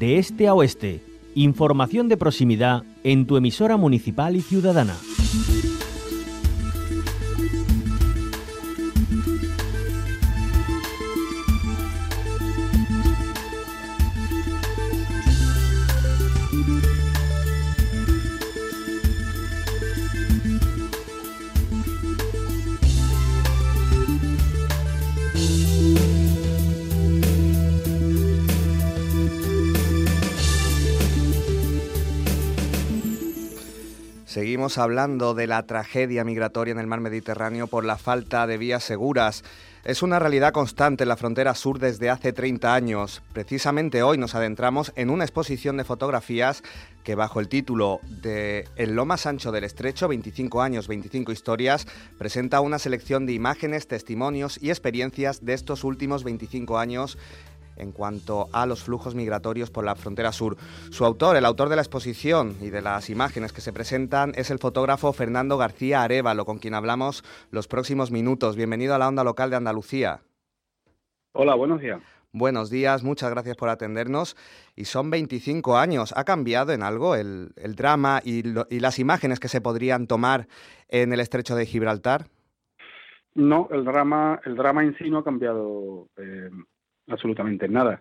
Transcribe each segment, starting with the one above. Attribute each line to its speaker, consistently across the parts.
Speaker 1: de este a oeste. Información de proximidad en tu emisora municipal y ciudadana.
Speaker 2: Seguimos hablando de la tragedia migratoria en el mar Mediterráneo por la falta de vías seguras. Es una realidad constante en la frontera sur desde hace 30 años. Precisamente hoy nos adentramos en una exposición de fotografías que, bajo el título de En lo más ancho del estrecho, 25 años, 25 historias, presenta una selección de imágenes, testimonios y experiencias de estos últimos 25 años en cuanto a los flujos migratorios por la frontera sur. Su autor, el autor de la exposición y de las imágenes que se presentan, es el fotógrafo Fernando García Arévalo, con quien hablamos los próximos minutos. Bienvenido a la Onda Local de Andalucía.
Speaker 3: Hola, buenos días.
Speaker 2: Buenos días, muchas gracias por atendernos. Y son 25 años. ¿Ha cambiado en algo el drama y las imágenes que se podrían tomar en el estrecho de Gibraltar?
Speaker 3: No, el drama en sí no ha cambiado absolutamente nada.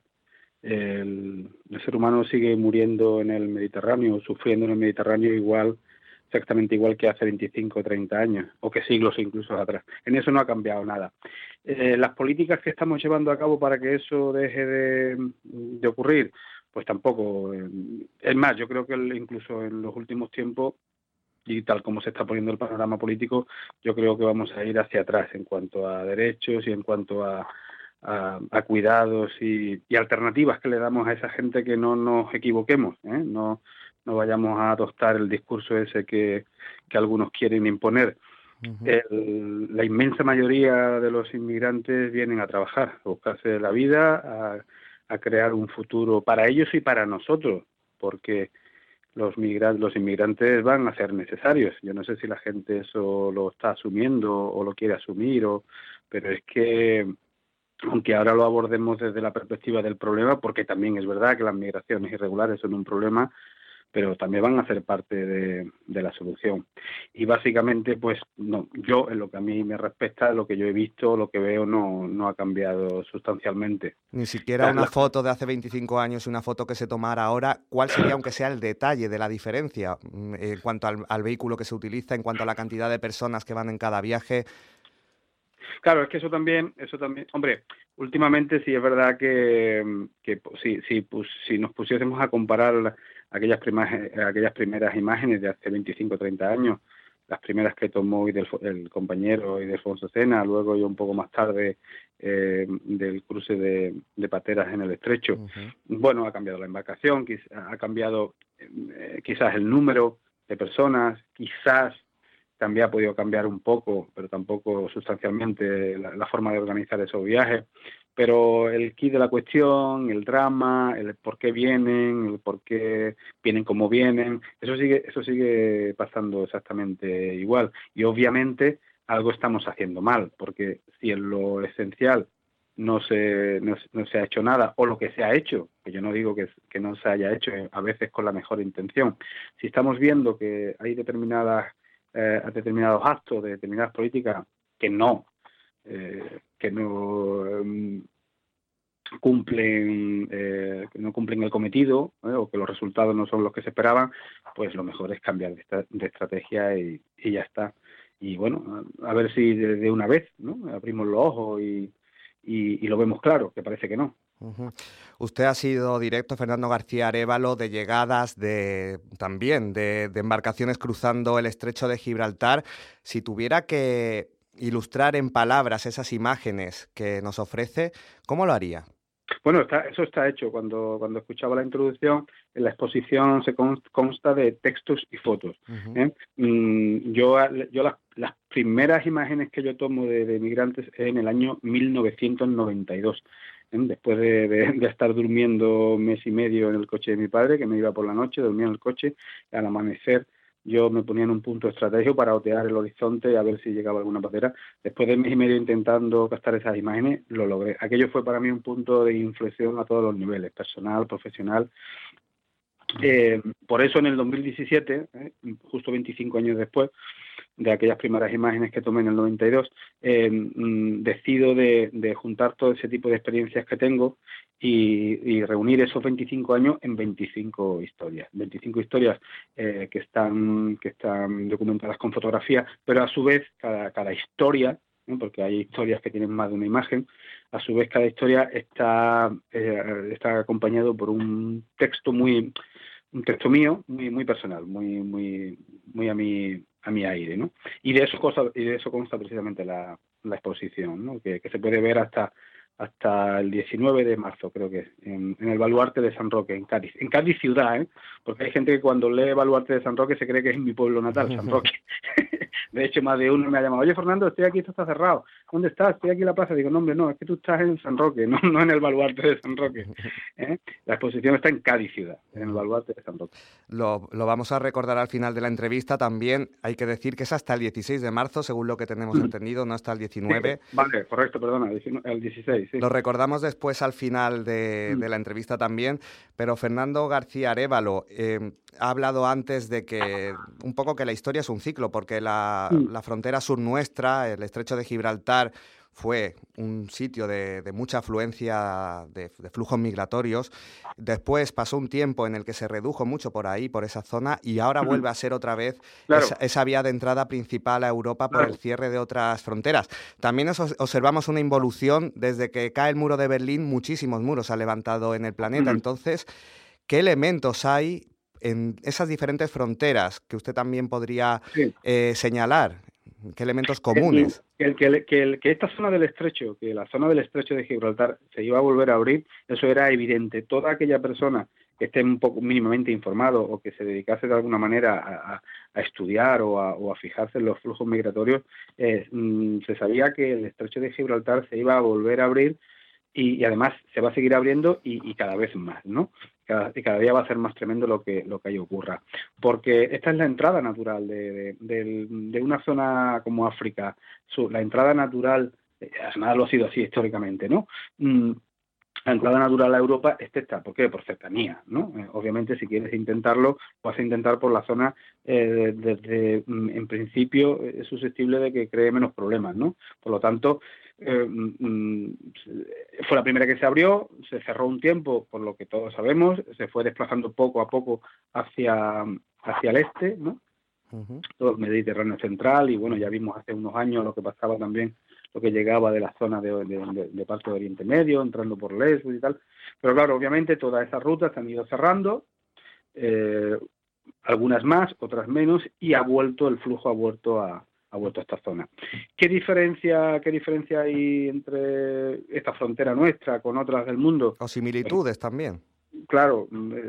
Speaker 3: El ser humano sigue muriendo en el Mediterráneo, sufriendo en el Mediterráneo exactamente igual que hace 25 o 30 años, o que siglos incluso atrás. En eso no ha cambiado nada. Las políticas que estamos llevando a cabo para que eso deje de ocurrir, pues tampoco. Es más, yo creo que incluso en los últimos tiempos, y tal como se está poniendo el panorama político, yo creo que vamos a ir hacia atrás en cuanto a derechos y en cuanto a cuidados y alternativas que le damos a esa gente, que no nos equivoquemos, no vayamos a adoptar el discurso ese que algunos quieren imponer. Uh-huh. La inmensa mayoría de los inmigrantes vienen a trabajar, a buscarse la vida, a crear un futuro para ellos y para nosotros, porque los inmigrantes van a ser necesarios. Yo no sé si la gente eso lo está asumiendo o lo quiere asumir, pero es que, aunque ahora lo abordemos desde la perspectiva del problema, porque también es verdad que las migraciones irregulares son un problema, pero también van a ser parte de la solución. Y básicamente, pues no, yo, en lo que a mí me respecta, lo que yo he visto, lo que veo, no ha cambiado sustancialmente.
Speaker 2: Ni siquiera una foto de hace 25 años y una foto que se tomara ahora. ¿Cuál sería, aunque sea el detalle de la diferencia en cuanto al vehículo que se utiliza, en cuanto a la cantidad de personas que van en cada viaje?
Speaker 3: Claro, es que eso también, hombre, últimamente sí es verdad que si nos pusiésemos a comparar aquellas primeras imágenes de hace 25 o 30 años, las primeras que tomó el compañero Ildefonso Cena, luego yo un poco más tarde del cruce de pateras en el estrecho. Uh-huh. Bueno, ha cambiado la embarcación, ha cambiado quizás el número de personas, quizás también ha podido cambiar un poco, pero tampoco sustancialmente, la forma de organizar esos viajes. Pero el quid de la cuestión, el drama, el por qué vienen, el por qué vienen como vienen, eso sigue pasando exactamente igual. Y obviamente algo estamos haciendo mal, porque si en lo esencial no se ha hecho nada, o lo que se ha hecho, que yo no digo que no se haya hecho, a veces con la mejor intención, si estamos viendo que hay determinados actos, de determinadas políticas que no cumplen el cometido, o que los resultados no son los que se esperaban, pues lo mejor es cambiar de estrategia y ya está. Y bueno, a ver si de una vez, ¿no?, abrimos los ojos y lo vemos claro, que parece que no.
Speaker 2: Uh-huh. Usted ha sido directo, Fernando García Arévalo, de llegadas también de embarcaciones cruzando el estrecho de Gibraltar. Si tuviera que ilustrar en palabras esas imágenes que nos ofrece, ¿cómo lo haría?
Speaker 3: Bueno, eso está hecho. Cuando escuchaba la introducción, en la exposición se consta de textos y fotos. Uh-huh. Yo las primeras imágenes que yo tomo de migrantes es en el año 1992. Después de estar durmiendo mes y medio en el coche de mi padre, que me iba por la noche, dormía en el coche, al amanecer yo me ponía en un punto estratégico para otear el horizonte a ver si llegaba alguna bandera. Después de mes y medio intentando captar esas imágenes, lo logré. Aquello fue para mí un punto de inflexión a todos los niveles, personal, profesional. Por eso en el 2017, justo 25 años después de aquellas primeras imágenes que tomé en el 92, decido de juntar todo ese tipo de experiencias que tengo y reunir esos 25 años en 25 historias. 25 historias que están documentadas con fotografía, pero a su vez cada historia, porque hay historias que tienen más de una imagen, a su vez cada historia está acompañado por un texto mío, muy personal, muy a mi aire, ¿no? Y de eso consta precisamente la exposición, ¿no? Que se puede ver hasta el 19 de marzo, creo que es, en el Baluarte de San Roque, en Cádiz ciudad, porque hay gente que cuando lee Baluarte de San Roque se cree que es en mi pueblo natal, San Roque. De hecho, más de uno me ha llamado, oye, Fernando, estoy aquí, esto está cerrado. ¿Dónde estás? Estoy aquí en la plaza. Digo, no, hombre, no, es que tú estás en San Roque, no en el Baluarte de San Roque. La exposición está en Cádiz ciudad, en el Baluarte de San Roque.
Speaker 2: Lo vamos a recordar al final de la entrevista también. Hay que decir que es hasta el 16 de marzo, según lo que tenemos entendido, no hasta el 19.
Speaker 3: Sí, vale, correcto, perdona, el 16. Sí.
Speaker 2: Lo recordamos después al final de la entrevista también, pero Fernando García Arévalo ha hablado antes de que un poco que la historia es un ciclo, porque la frontera sur nuestra, el estrecho de Gibraltar, fue un sitio de mucha afluencia de flujos migratorios. Después pasó un tiempo en el que se redujo mucho por ahí, por esa zona, y ahora vuelve a ser otra vez esa vía de entrada principal a Europa por el cierre de otras fronteras. También observamos una involución desde que cae el muro de Berlín, muchísimos muros ha levantado en el planeta. Entonces, ¿qué elementos hay en esas diferentes fronteras que usted también podría señalar? ¿Qué elementos comunes?
Speaker 3: Que esta zona del estrecho, que la zona del estrecho de Gibraltar se iba a volver a abrir, eso era evidente. Toda aquella persona que esté un poco mínimamente informado o que se dedicase de alguna manera a estudiar o a fijarse en los flujos migratorios, se sabía que el estrecho de Gibraltar se iba a volver a abrir y además se va a seguir abriendo y cada vez más, ¿no? Cada día va a ser más tremendo lo que ahí ocurra, porque esta es la entrada natural de una zona como África, la entrada natural, además lo ha sido así históricamente, ¿no? La entrada natural a Europa es esta. ¿Por qué? Por cercanía, ¿no? Obviamente, si quieres intentarlo, vas a intentar por la zona en principio, es susceptible de que cree menos problemas, ¿no? Por lo tanto, fue la primera que se abrió, se cerró un tiempo, por lo que todos sabemos, se fue desplazando poco a poco hacia el este, ¿no? Todo el Mediterráneo central, y bueno, ya vimos hace unos años lo que pasaba también, lo que llegaba de la zona de parte de Oriente Medio, entrando por Lesbos y tal. Pero claro, obviamente todas esas rutas se han ido cerrando, algunas más, otras menos, y el flujo ha vuelto a esta zona. ¿Qué diferencia hay entre esta frontera nuestra con otras del mundo?
Speaker 2: O similitudes también.
Speaker 3: Claro,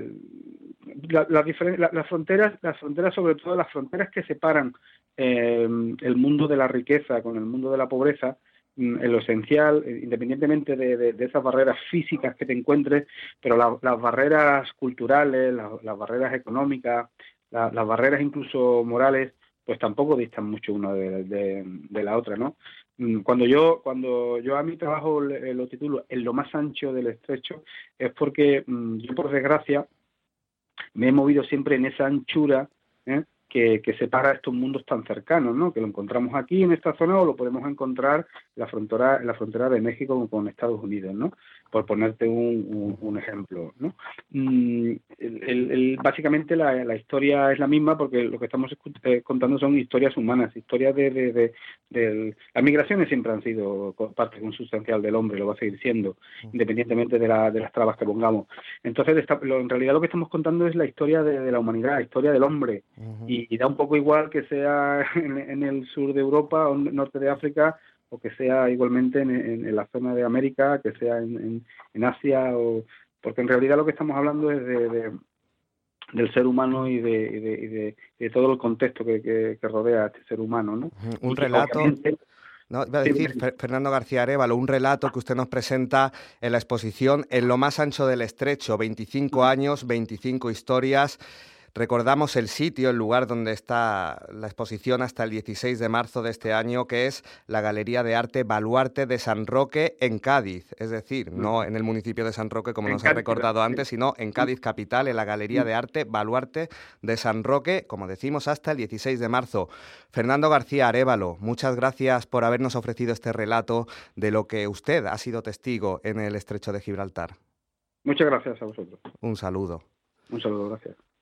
Speaker 3: las fronteras, sobre todo las fronteras que separan el mundo de la riqueza con el mundo de la pobreza, en lo esencial, independientemente de esas barreras físicas que te encuentres, pero las barreras culturales, las barreras económicas, las barreras incluso morales, pues tampoco distan mucho una de la otra, ¿no? Cuando yo a mi trabajo lo titulo En lo más ancho del estrecho, es porque yo, por desgracia, me he movido siempre en esa anchura que separa estos mundos tan cercanos, ¿no? Que lo encontramos aquí en esta zona o lo podemos encontrar en la frontera de México con Estados Unidos, ¿no? Por ponerte un ejemplo, ¿no? Básicamente la historia es la misma, porque lo que estamos contando son historias humanas, historias las migraciones siempre han sido parte consustancial del hombre, lo va a seguir siendo, independientemente de las trabas que pongamos. Entonces, en realidad lo que estamos contando es la historia de la humanidad, la historia del hombre, y da un poco igual que sea en el sur de Europa o norte de África, o que sea igualmente en la zona de América, que sea en Asia, porque en realidad lo que estamos hablando es del ser humano y de todo el contexto que rodea a este ser humano, ¿no?
Speaker 2: Un relato... No, iba a decir, Fernando García Arévalo, un relato que usted nos presenta en la exposición En lo más ancho del estrecho, 25 años, 25 historias. Recordamos el sitio, el lugar donde está la exposición hasta el 16 de marzo de este año, que es la Galería de Arte Baluarte de San Roque en Cádiz, es decir, no en el municipio de San Roque como nos ha recordado antes, sino en Cádiz capital, en la Galería de Arte Baluarte de San Roque, como decimos, hasta el 16 de marzo. Fernando García Arévalo, muchas gracias por habernos ofrecido este relato de lo que usted ha sido testigo en el Estrecho de Gibraltar.
Speaker 3: Muchas gracias a vosotros.
Speaker 2: Un saludo.
Speaker 3: Un saludo, gracias.